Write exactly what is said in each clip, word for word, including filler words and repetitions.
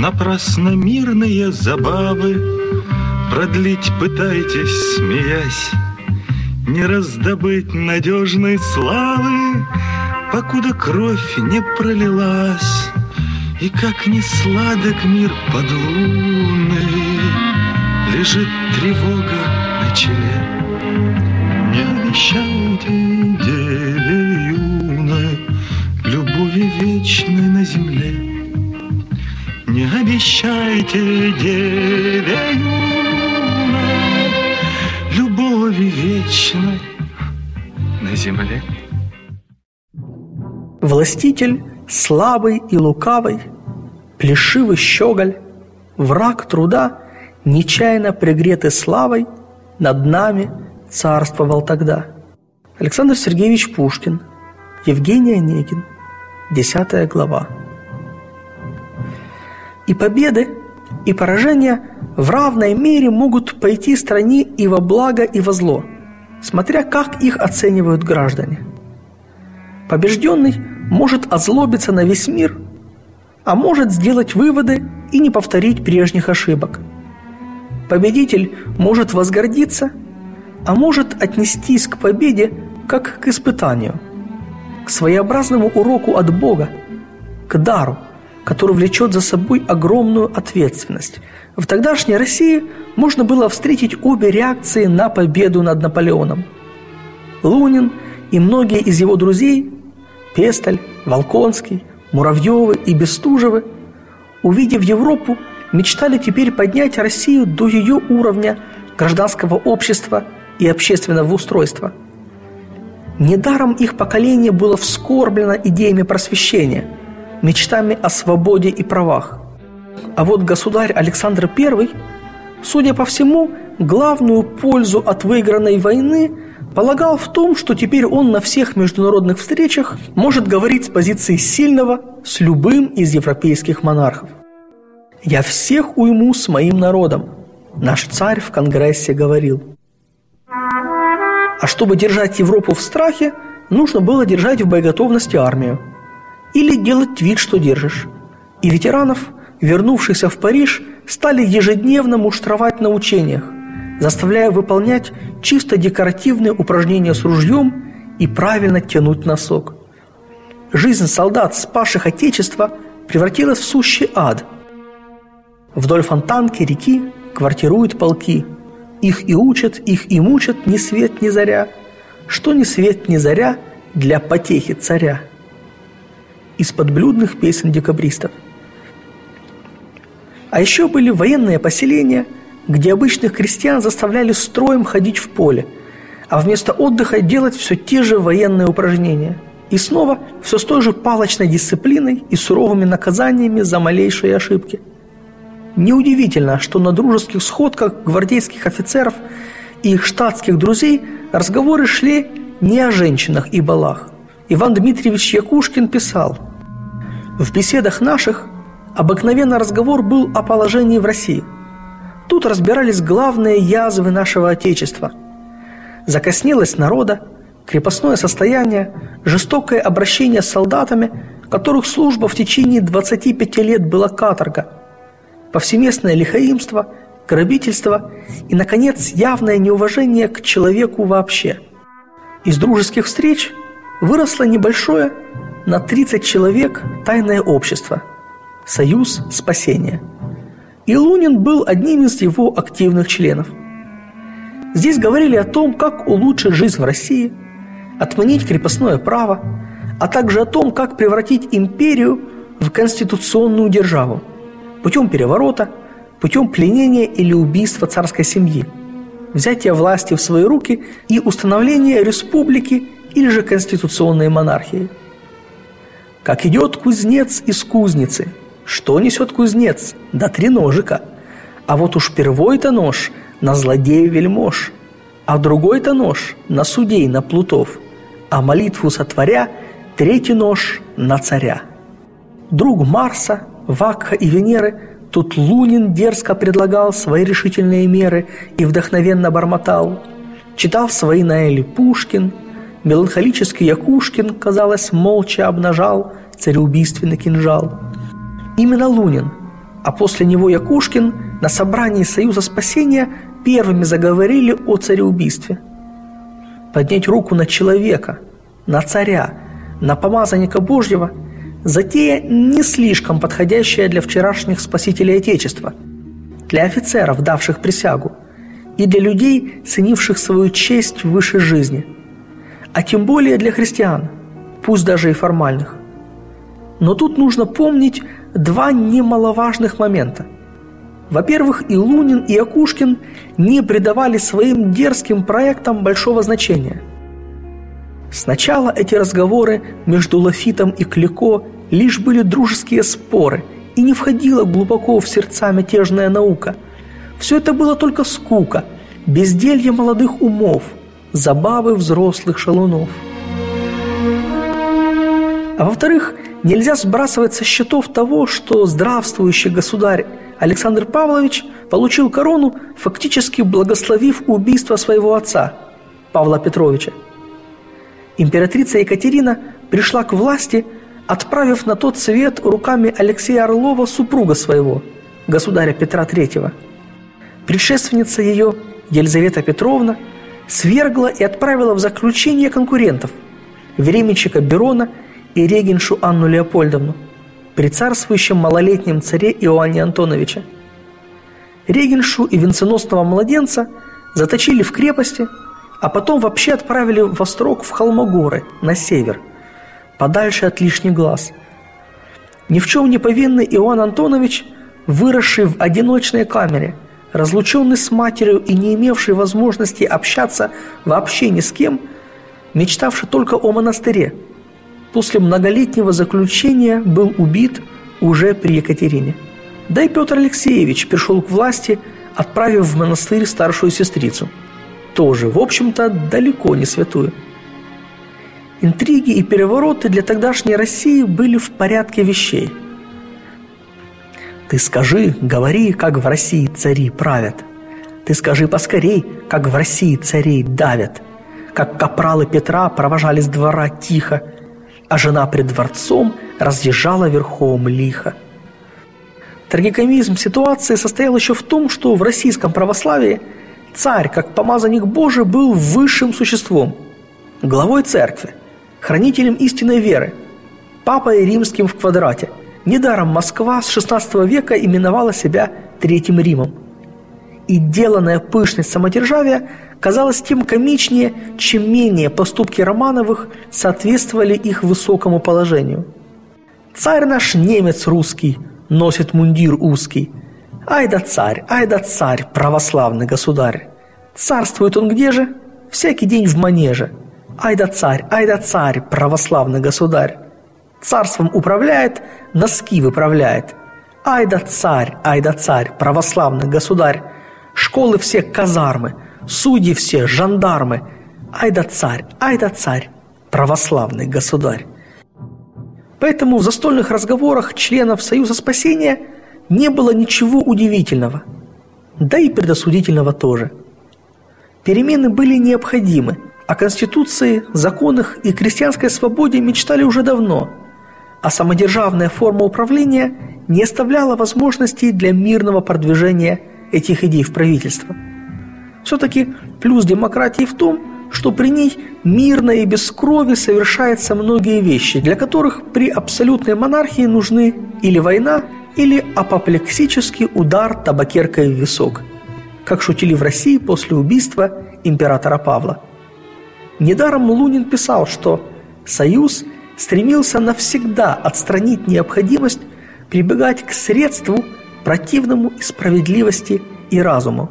Напрасно мирные забавы продлить пытаетесь, смеясь. Не раздобыть надежной славы, покуда кровь не пролилась. И как ни сладок мир под луной, лежит тревога на челе. Не обещайте деве юной любови вечной на земле. Не обещайте деве юной любови вечной на земле. Властитель слабый и лукавый, плешивый щеголь, враг труда, нечаянно пригретый славой, над нами царствовал тогда. Александр Сергеевич Пушкин, Евгений Онегин, десятая глава. И победы, и поражения в равной мере могут пойти стране и во благо, и во зло, смотря как их оценивают граждане. Побежденный может озлобиться на весь мир, а может сделать выводы и не повторить прежних ошибок. Победитель может возгордиться, а может отнестись к победе как к испытанию, к своеобразному уроку от Бога, к дару, который влечет за собой огромную ответственность. В тогдашней России можно было встретить обе реакции на победу над Наполеоном. Лунин и многие из его друзей, Пестель, Волконский, Муравьевы и Бестужевы, увидев Европу, мечтали теперь поднять Россию до ее уровня гражданского общества и общественного устройства. Недаром их поколение было вскорблено идеями просвещения, мечтами о свободе и правах. А вот государь Александр Первый, судя по всему, главную пользу от выигранной войны полагал в том, что теперь он на всех международных встречах может говорить с позиции сильного с любым из европейских монархов. «Я всех уйму с моим народом», наш царь в Конгрессе говорил. А чтобы держать Европу в страхе, нужно было держать в боеготовности армию. Или делать вид, что держишь. И ветеранов, вернувшихся в Париж, стали ежедневно муштровать на учениях, заставляя выполнять чисто декоративные упражнения с ружьем и правильно тянуть носок. Жизнь солдат, спасших Отечество, превратилась в сущий ад. Вдоль Фонтанки реки квартируют полки. Их и учат, их и мучат ни свет ни заря. Что ни свет ни заря для потехи царя. Из подблюдных песен декабристов. А еще были военные поселения, где обычных крестьян заставляли строем ходить в поле, а вместо отдыха делать все те же военные упражнения. И снова все с той же палочной дисциплиной и суровыми наказаниями за малейшие ошибки. Неудивительно, что на дружеских сходках гвардейских офицеров и их штатских друзей разговоры шли не о женщинах и балах. Иван Дмитриевич Якушкин писал: «В беседах наших обыкновенно разговор был о положении в России. Тут разбирались главные язвы нашего Отечества. Закоснелость народа, крепостное состояние, жестокое обращение с солдатами, которых служба в течение двадцати пяти лет была каторга, повсеместное лихаимство, грабительство и, наконец, явное неуважение к человеку вообще. Из дружеских встреч выросло небольшое, на тридцать человек, тайное общество – Союз спасения. И Лунин был одним из его активных членов. Здесь говорили о том, как улучшить жизнь в России, отменить крепостное право, а также о том, как превратить империю в конституционную державу путем переворота, путем пленения или убийства царской семьи, взятия власти в свои руки и установления республики или же конституционной монархии. Как идет кузнец из кузницы, что несет кузнец? Да три ножика. А вот уж первой-то нож на злодеев-вельмож, а другой-то нож на судей, на плутов, а молитву сотворя, третий нож на царя. Друг Марса, Вакха и Венеры, тут Лунин дерзко предлагал свои решительные меры и вдохновенно бормотал. Читал свои Наэли Пушкин, меланхолический Якушкин, казалось, молча обнажал цареубийственный кинжал. Именно Лунин, а после него Якушкин на собрании Союза спасения первыми заговорили о цареубийстве. Поднять руку на человека, на царя, на помазанника Божьего – затея не слишком подходящая для вчерашних спасителей Отечества, для офицеров, давших присягу, и для людей, ценивших свою честь выше жизни, а тем более для христиан, пусть даже и формальных. Но тут нужно помнить два немаловажных момента. Во-первых, и Лунин, и Якушкин не придавали своим дерзким проектам большого значения. Сначала эти разговоры между Лафитом и Клико лишь были дружеские споры, и не входила глубоко в сердца мятежная наука. Все это было только скука, безделье молодых умов, забавы взрослых шалунов. А во-вторых, нельзя сбрасывать со счетов того, что здравствующий государь Александр Павлович получил корону, фактически благословив убийство своего отца, Павла Петровича. Императрица Екатерина пришла к власти, отправив на тот свет руками Алексея Орлова супруга своего, государя Петра Третьего. Предшественница ее, Елизавета Петровна, свергла и отправила в заключение конкурентов – временщика Берона и регеншу Анну Леопольдовну, при царствующем малолетнем царе Иоанне Антоновиче. Регеншу и венценосного младенца заточили в крепости, а потом вообще отправили в Острог в Холмогоры, на север, подальше от лишних глаз. Ни в чем не повинный Иоанн Антонович, выросший в одиночной камере, разлученный с матерью и не имевший возможности общаться вообще ни с кем, мечтавший только о монастыре, после многолетнего заключения был убит уже при Екатерине. Да и Петр Алексеевич пришел к власти, отправив в монастырь старшую сестрицу, тоже, в общем-то, далеко не святую. Интриги и перевороты для тогдашней России были в порядке вещей. «Ты скажи, говори, как в России цари правят. Ты скажи поскорей, как в России царей давят. Как капралы Петра провожали с двора тихо, а жена пред дворцом разъезжала верхом лихо». Трагикомизм ситуации состоял еще в том, что в российском православии царь, как помазанник Божий, был высшим существом, главой церкви, хранителем истинной веры, папой римским в квадрате. Недаром Москва с шестнадцатого века именовала себя Третьим Римом. И деланная пышность самодержавия казалась тем комичнее, чем менее поступки Романовых соответствовали их высокому положению. «Царь наш немец русский, носит мундир узкий. Ай да царь, ай да царь, православный государь. Царствует он где же? Всякий день в манеже. Ай да царь, ай да царь, православный государь. Царством управляет, носки выправляет. Ай да царь, ай да царь, православный государь. Школы все казармы, судьи все жандармы. Ай да царь, ай да царь, православный государь». Поэтому в застольных разговорах членов Союза спасения не было ничего удивительного, да и предосудительного тоже. Перемены были необходимы, о Конституции, законах и крестьянской свободе мечтали уже давно, а самодержавная форма управления не оставляла возможностей для мирного продвижения этих идей в правительство. Все-таки плюс демократии в том, что при ней мирно и без крови совершаются многие вещи, для которых при абсолютной монархии нужны или война, или апоплексический удар табакеркой в висок, как шутили в России после убийства императора Павла. Недаром Лунин писал, что Союз стремился навсегда отстранить необходимость прибегать к средству, противному и справедливости и разуму.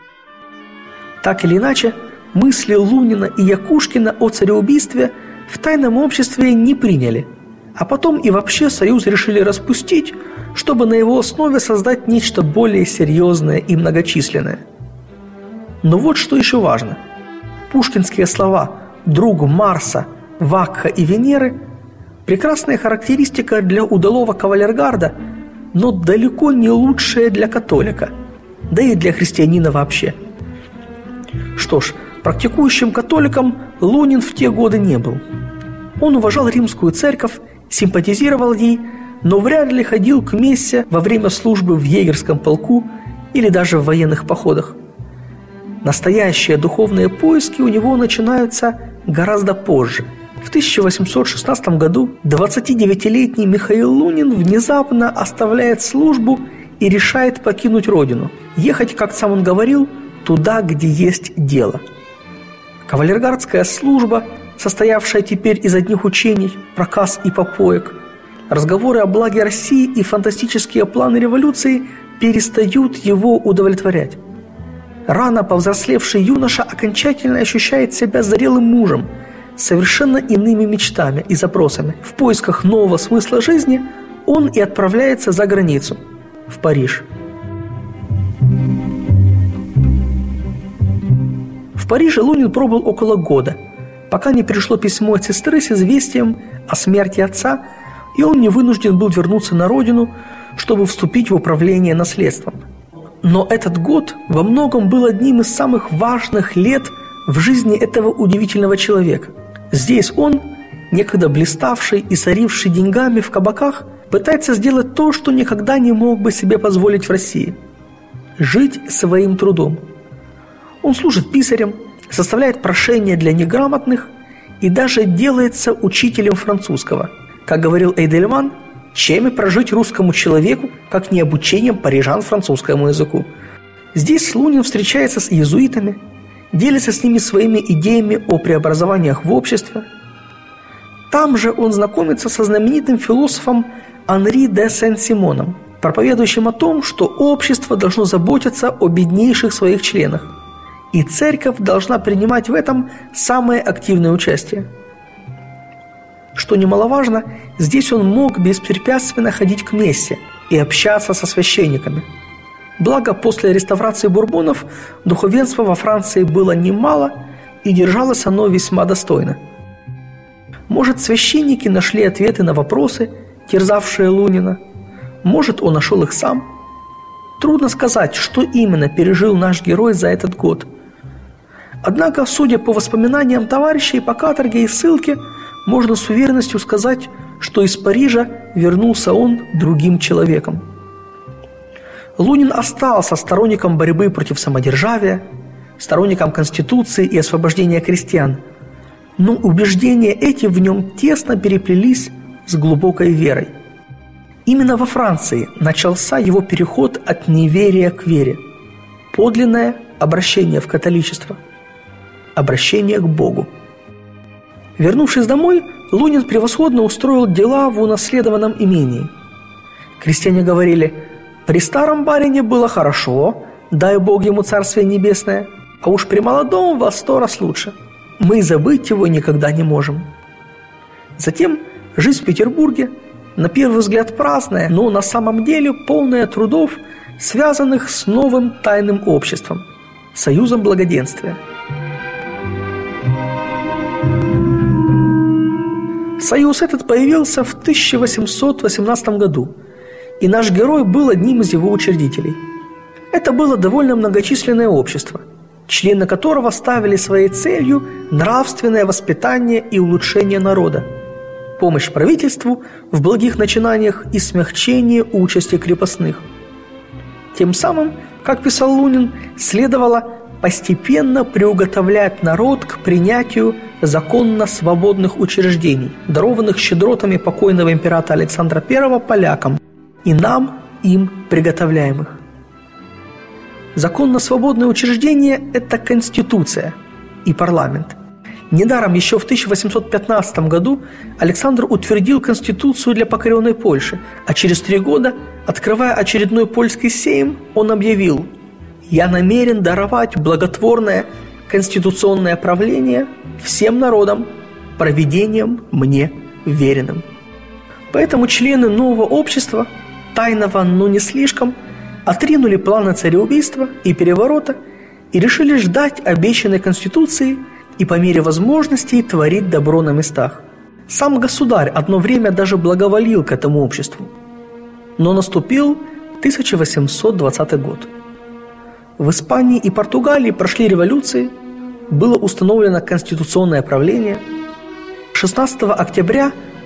Так или иначе, мысли Лунина и Якушкина о цареубийстве в тайном обществе не приняли, а потом и вообще Союз решили распустить, чтобы на его основе создать нечто более серьезное и многочисленное. Но вот что еще важно. Пушкинские слова «друг Марса», «Вакха» и «Венеры» – прекрасная характеристика для удалого кавалергарда, но далеко не лучшая для католика, да и для христианина вообще. Что ж, практикующим католиком Лунин в те годы не был. Он уважал римскую церковь, симпатизировал ей, но вряд ли ходил к мессе во время службы в егерском полку или даже в военных походах. Настоящие духовные поиски у него начинаются гораздо позже. В тысяча восемьсот шестнадцатом году двадцатидевятилетний Михаил Лунин внезапно оставляет службу и решает покинуть родину, ехать, как сам он говорил, туда, где есть дело. Кавалергардская служба, состоявшая теперь из одних учений, проказ и попоек, разговоры о благе России и фантастические планы революции перестают его удовлетворять. Рано повзрослевший юноша окончательно ощущает себя зрелым мужем, с совершенно иными мечтами и запросами. В поисках нового смысла жизни он и отправляется за границу, в Париж. В Париже Лунин пробыл около года, пока не пришло письмо от сестры с известием о смерти отца, и он не вынужден был вернуться на родину, чтобы вступить в управление наследством. Но этот год во многом был одним из самых важных лет в жизни этого удивительного человека. Здесь он, некогда блиставший и соривший деньгами в кабаках, пытается сделать то, что никогда не мог бы себе позволить в России – жить своим трудом. Он служит писарем, составляет прошения для неграмотных и даже делается учителем французского. Как говорил Эйдельман, чем и прожить русскому человеку, как не обучением парижан французскому языку. Здесь Лунин встречается с иезуитами, делится с ними своими идеями о преобразованиях в обществе. Там же он знакомится со знаменитым философом Анри де Сен-Симоном, проповедующим о том, что общество должно заботиться о беднейших своих членах, и церковь должна принимать в этом самое активное участие. Что немаловажно, здесь он мог беспрепятственно ходить к мессе и общаться со священниками. Благо, после реставрации бурбонов духовенства во Франции было немало, и держалось оно весьма достойно. Может, священники нашли ответы на вопросы, терзавшие Лунина, может, он нашел их сам. Трудно сказать, что именно пережил наш герой за этот год. Однако, судя по воспоминаниям товарищей по каторге и ссылке, можно с уверенностью сказать, что из Парижа вернулся он другим человеком. Лунин остался сторонником борьбы против самодержавия, сторонником Конституции и освобождения крестьян, но убеждения эти в нем тесно переплелись с глубокой верой. Именно во Франции начался его переход от неверия к вере, подлинное обращение в католичество, обращение к Богу. Вернувшись домой, Лунин превосходно устроил дела в унаследованном имении. Крестьяне говорили: «При старом барине было хорошо, дай Бог ему царствие небесное, а уж при молодом во сто раз лучше. Мы забыть его никогда не можем». Затем жизнь в Петербурге, на первый взгляд праздная, но на самом деле полная трудов, связанных с новым тайным обществом – Союзом Благоденствия. Союз этот появился в тысяча восемьсот восемнадцатом году, и наш герой был одним из его учредителей. Это было довольно многочисленное общество, члены которого ставили своей целью нравственное воспитание и улучшение народа, помощь правительству в благих начинаниях и смягчение участи крепостных. Тем самым, как писал Лунин, следовало постепенно приуготовлять народ к принятию законно свободных учреждений, дарованных щедротами покойного императора Александра Первого полякам, и нам им приготовляемых. Законно свободное учреждение – это Конституция и парламент. Недаром еще в тысяча восемьсот пятнадцатом году Александр утвердил Конституцию для покоренной Польши, а через три года, открывая очередной польский сейм, он объявил: «Я намерен даровать благотворное конституционное правление всем народам, провидением мне веренным». Поэтому члены нового общества, тайного, но не слишком, отринули планы цареубийства и переворота и решили ждать обещанной Конституции и по мере возможностей творить добро на местах. Сам государь одно время даже благоволил к этому обществу. Но наступил тысяча восемьсот двадцатый год. В Испании и Португалии прошли революции, было установлено конституционное правление. шестнадцатого октября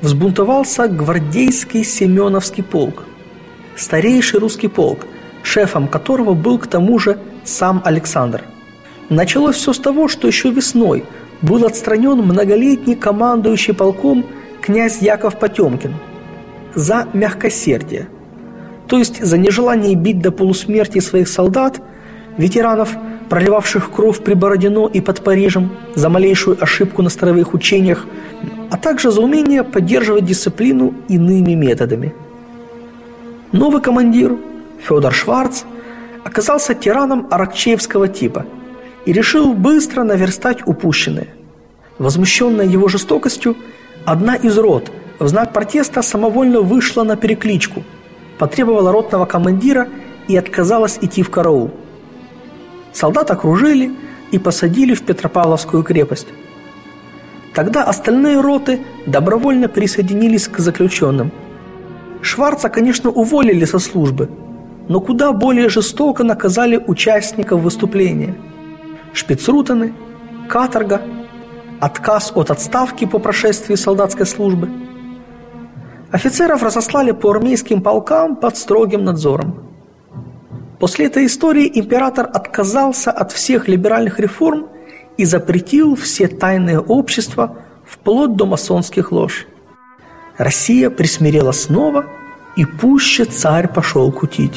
взбунтовался гвардейский Семеновский полк, старейший русский полк, шефом которого был к тому же сам Александр. Началось все с того, что еще весной был отстранен многолетний командующий полком князь Яков Потемкин за мягкосердие, то есть за нежелание бить до полусмерти своих солдат, ветеранов, проливавших кровь при Бородино и под Парижем, за малейшую ошибку на строевых учениях, а также за умение поддерживать дисциплину иными методами. Новый командир, Федор Шварц, оказался тираном аракчеевского типа и решил быстро наверстать упущенное. Возмущенная его жестокостью, одна из рот в знак протеста самовольно вышла на перекличку, потребовала ротного командира и отказалась идти в караул. Солдат окружили и посадили в Петропавловскую крепость. Тогда остальные роты добровольно присоединились к заключенным. Шварца, конечно, уволили со службы, но куда более жестоко наказали участников выступления. Шпицрутены, каторга, отказ от отставки по прошествии солдатской службы. Офицеров разослали по армейским полкам под строгим надзором. После этой истории император отказался от всех либеральных реформ и запретил все тайные общества вплоть до масонских лож. Россия присмирела снова, и пуще царь пошел кутить.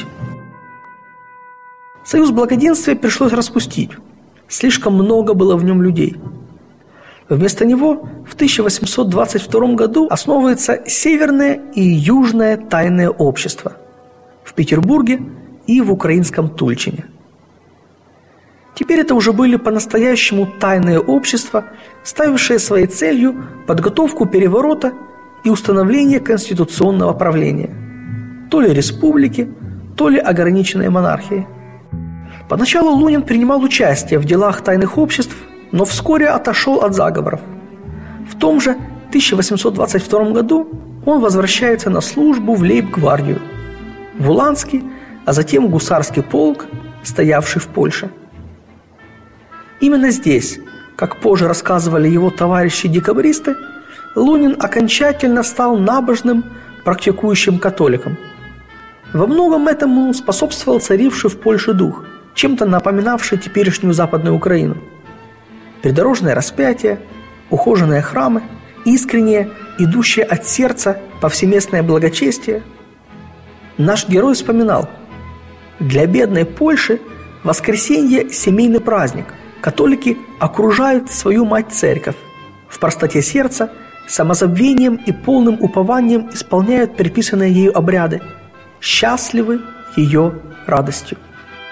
Союз благоденствия пришлось распустить. Слишком много было в нем людей. Вместо него в тысяча восемьсот двадцать втором году основывается Северное и Южное тайное общество в Петербурге и в украинском Тульчине. Теперь это уже были по-настоящему тайные общества, ставившие своей целью подготовку переворота и установление конституционного правления, то ли республики, то ли ограниченной монархии. Поначалу Лунин принимал участие в делах тайных обществ, но вскоре отошел от заговоров. В том же тысяча восемьсот двадцать втором году он возвращается на службу в лейб-гвардию, в Уланский, а затем гусарский полк, стоявший в Польше. Именно здесь, как позже рассказывали его товарищи-декабристы, Лунин окончательно стал набожным, практикующим католиком. Во многом этому способствовал царивший в Польше дух, чем-то напоминавший теперешнюю Западную Украину. Придорожное распятие, ухоженные храмы, искреннее, идущее от сердца повсеместное благочестие. Наш герой вспоминал: для бедной Польши воскресенье – семейный праздник. Католики окружают свою мать-церковь. В простоте сердца, самозабвением и полным упованием исполняют предписанные ею обряды. Счастливы ее радостью.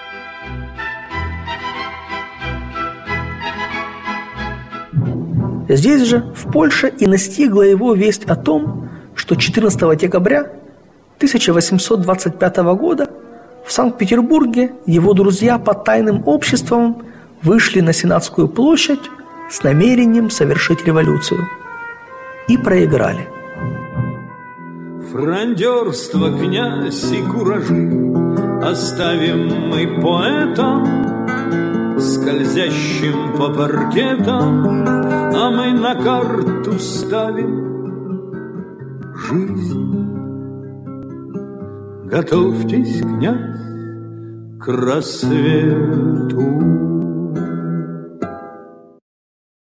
Здесь же, в Польше, и настигла его весть о том, что четырнадцатого декабря тысяча восемьсот двадцать пятого года в Санкт-Петербурге его друзья по тайным обществам вышли на Сенатскую площадь с намерением совершить революцию. И проиграли. Фрондерство, князь и куражи оставим мы поэтам, скользящим по паркетам, а мы на карту ставим жизнь. Готовьтесь, князь, к рассвету.